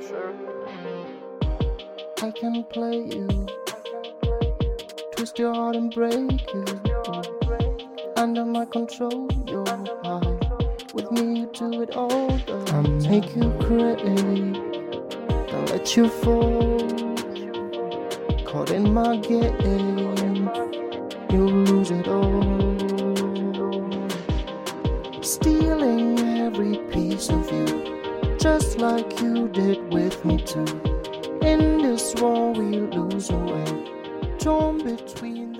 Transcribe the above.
I can play you, twist your heart and break you. Under my control, you're high. With me, you do it all the time. Make you crazy, don't let you fall. Caught in my game, you'll lose it all. Stealing every piece of you, just like you did with me too. In this war we lose away, torn between